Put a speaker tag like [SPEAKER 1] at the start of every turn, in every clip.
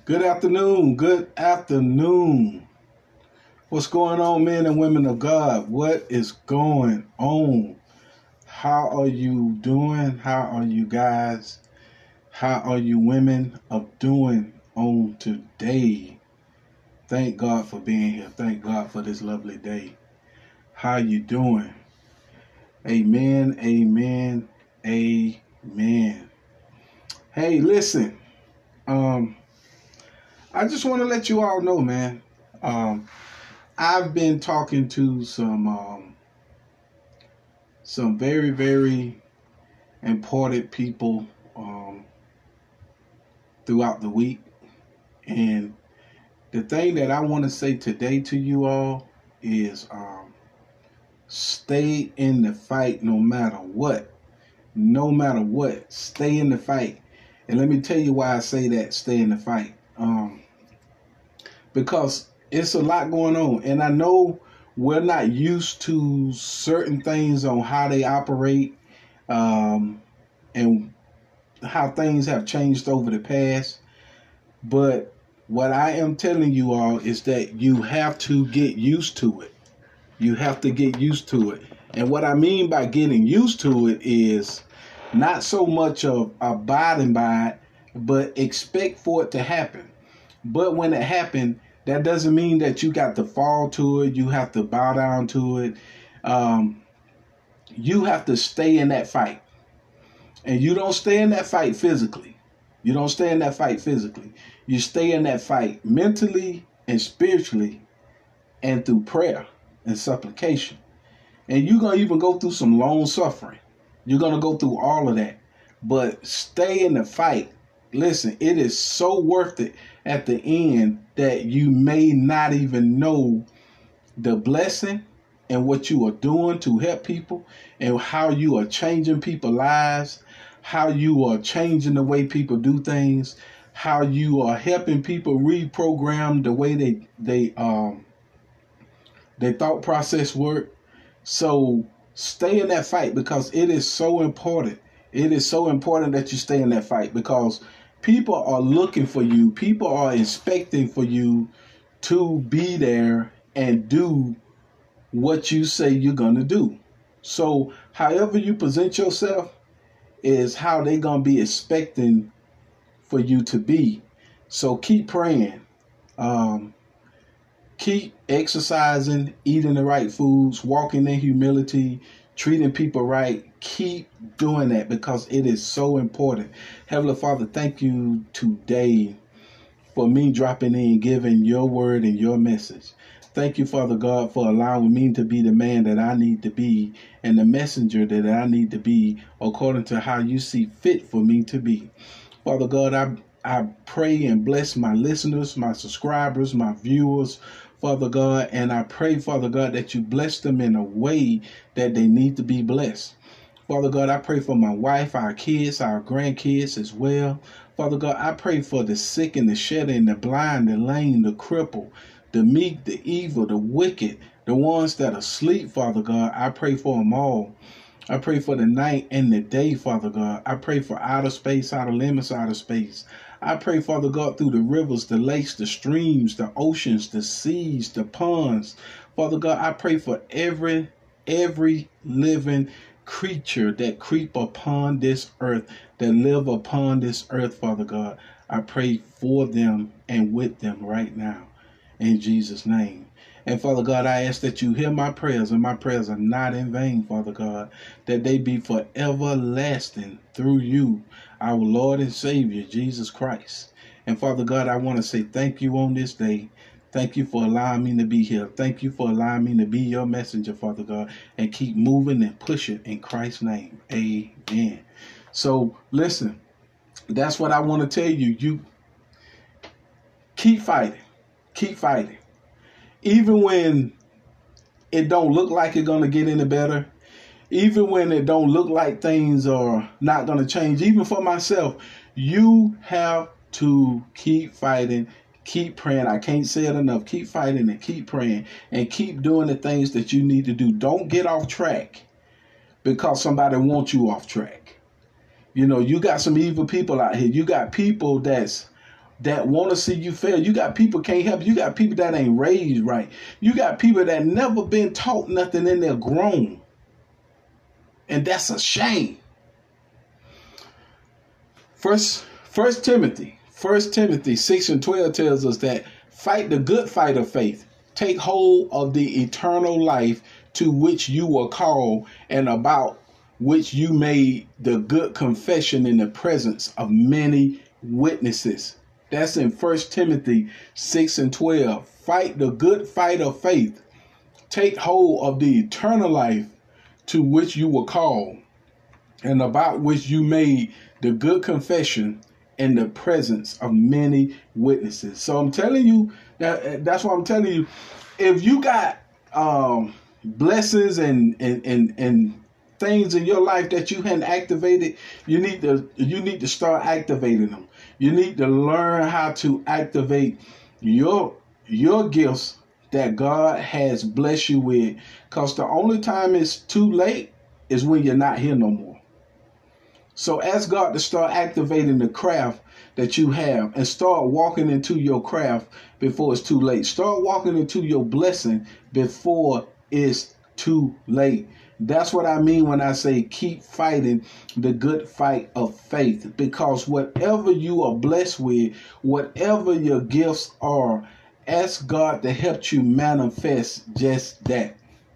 [SPEAKER 1] Good afternoon. Good afternoon. What's going on, men and women of God? What is going on? How are you doing? How are you guys? How are you women of doing on today? Thank God for being here. Thank God for this lovely day. How you doing? Amen. Amen. Amen. Hey, listen. I just want to let you all know, man. I've been talking to some very, very important people throughout the week, and the thing that I want to say today to you all is stay in the fight no matter what. No matter what, stay in the fight. And let me tell you why I say that, stay in the fight. Because it's a lot going on, and I know we're not used to certain things on how they operate, and how things have changed over the past. But what I am telling you all is that you have to get used to it. You have to get used to it. And what I mean by getting used to it is not so much of abiding by it, but expect for it to happen. But when it happened, that doesn't mean that you got to fall to it. You have to bow down to it. You have to stay in that fight. And you don't stay in that fight physically. You don't stay in that fight physically. You stay in that fight mentally and spiritually and through prayer and supplication. And you're going to even go through some long suffering. You're going to go through all of that. But stay in the fight. Listen, it is so worth it at the end that you may not even know the blessing and what you are doing to help people and how you are changing people's lives, how you are changing the way people do things, how you are helping people reprogram the way they thought process work. So stay in that fight, because it is so important. It is so important that you stay in that fight, because people are looking for you. People are expecting for you to be there and do what you say you're going to do. So however you present yourself is how they're going to be expecting for you to be. So keep praying. Keep exercising, eating the right foods, walking in humility, treating people right. Keep doing that, because it is so important. Heavenly Father, thank you today for me dropping in, giving your word and your message. Thank you, Father God, for allowing me to be the man that I need to be and the messenger that I need to be according to how you see fit for me to be. Father God, I pray and bless my listeners, my subscribers, my viewers, Father God, and I pray, Father God, that you bless them in a way that they need to be blessed. Father God, I pray for my wife, our kids, our grandkids as well. Father God, I pray for the sick and the shedding, the blind, the lame, the crippled, the meek, the evil, the wicked, the ones that are asleep, Father God. I pray for them all. I pray for the night and the day, Father God. I pray for outer space, outer limits, outer space. I pray, Father God, through the rivers, the lakes, the streams, the oceans, the seas, the ponds. Father God, I pray for every living creature that creep upon this earth, that live upon this earth, Father God. I pray for them and with them right now, in Jesus' name. And Father God, I ask that you hear my prayers, and my prayers are not in vain, Father God, that they be forever lasting through you, our Lord and Savior, Jesus Christ. And Father God, I want to say thank you on this day. Thank you for allowing me to be here. Thank you for allowing me to be your messenger, Father God, and keep moving and pushing in Christ's name. Amen. So listen, that's what I want to tell you. You keep fighting. Keep fighting. Even when it don't look like it's going to get any better, even when it don't look like things are not going to change, even for myself, you have to keep fighting, keep praying. I can't say it enough. Keep fighting and keep praying and keep doing the things that you need to do. Don't get off track because somebody wants you off track. You know, you got some evil people out here. You got people that's that want to see you fail. You got people can't help. You got people that ain't raised right. You got people that never been taught nothing and they're grown. And that's a shame. First Timothy 6:12 tells us that fight the good fight of faith. Take hold of the eternal life to which you were called and about which you made the good confession in the presence of many witnesses. That's in 1 Timothy 6:12. Fight the good fight of faith. Take hold of the eternal life to which you were called and about which you made the good confession in the presence of many witnesses. So I'm telling you that's what I'm telling you. If you got blessings and things in your life that you hadn't activated, you need to start activating them. You need to learn how to activate your gifts that God has blessed you with. Because the only time it's too late is when you're not here no more. So ask God to start activating the craft that you have and start walking into your craft before it's too late. Start walking into your blessing before it's too late. That's what I mean when I say keep fighting the good fight of faith, because whatever you are blessed with, whatever your gifts are, ask God to help you manifest just that.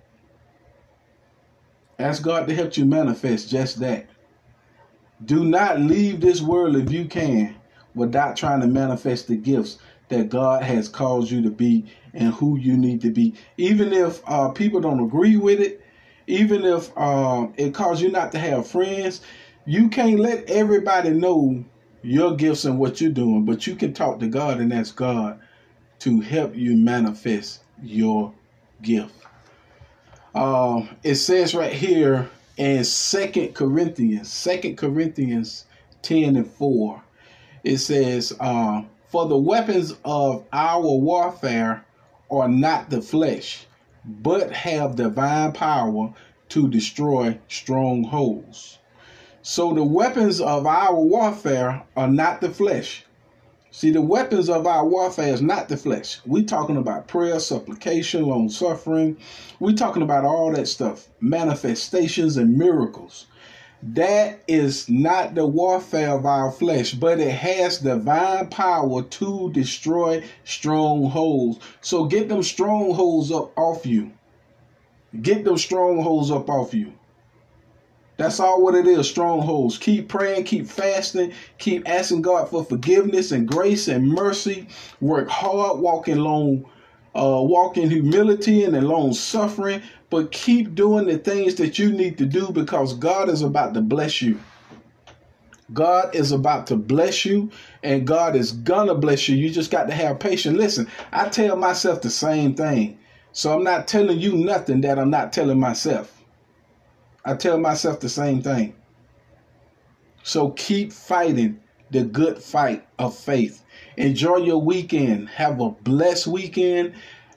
[SPEAKER 1] Ask God to help you manifest just that. Do not leave this world if you can without trying to manifest the gifts that God has caused you to be and who you need to be. Even if people don't agree with it, even if it causes you not to have friends, you can't let everybody know your gifts and what you're doing, but you can talk to God and ask God to help you manifest your gift. It says right here in 2 Corinthians 10:4, it says, for the weapons of our warfare are not the flesh, but have divine power to destroy strongholds. So the weapons of our warfare are not the flesh. See, the weapons of our warfare is not the flesh. We're talking about prayer, supplication, long suffering. We're talking about all that stuff, manifestations and miracles. That is not the warfare of our flesh, but it has divine power to destroy strongholds. So get them strongholds up off you. Get them strongholds up off you. That's all what it is, strongholds. Keep praying, keep fasting, keep asking God for forgiveness and grace and mercy. Work hard, walk in humility and in long suffering, but keep doing the things that you need to do, because God is about to bless you. God is about to bless you, and God is gonna bless you. You just got to have patience. Listen, I tell myself the same thing. So I'm not telling you nothing that I'm not telling myself. I tell myself the same thing. So keep fighting the good fight of faith. Enjoy your weekend. Have a blessed weekend.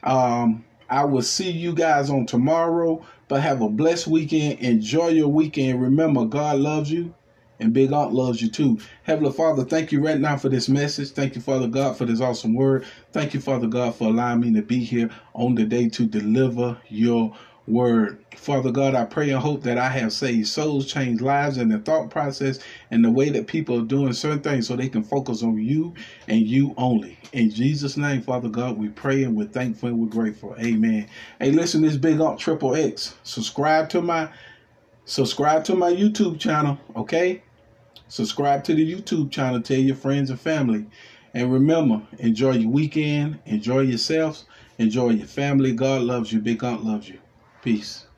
[SPEAKER 1] I will see you guys on tomorrow, but have a blessed weekend. Enjoy your weekend. Remember, God loves you and Big Aunt loves you too. Heavenly Father, thank you right now for this message. Thank you, Father God, for this awesome word. Thank you, Father God, for allowing me to be here on the day to deliver your word. Father God, I pray and hope that I have saved souls, changed lives in the thought process and the way that people are doing certain things so they can focus on you and you only. In Jesus' name, Father God, we pray and we're thankful and we're grateful. Amen. Hey, listen, this Big Aunt Triple X. Subscribe to my YouTube channel, okay? Subscribe to the YouTube channel. Tell your friends and family. And remember, enjoy your weekend. Enjoy yourselves. Enjoy your family. God loves you. Big Aunt loves you. Peace.